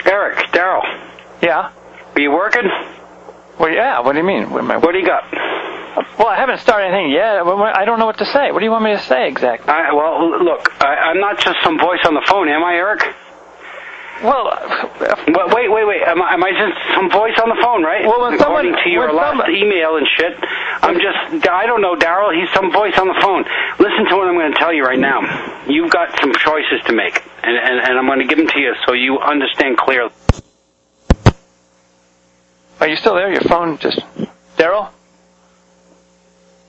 Eric, Daryl. Yeah? Are you working? Well, yeah, what do you mean? What do you got? Well, I haven't started anything yet. I don't know what to say. What do you want me to say exactly? Well, look, I'm not just some voice on the phone, am I, Eric? Well, wait. Am I just some voice on the phone, right? Well, according to your last email and shit, I don't know, Daryl. He's some voice on the phone. Listen to what I'm going to tell you right now. You've got some choices to make, and I'm going to give them to you so you understand clearly. Are you still there? Your phone just... Daryl?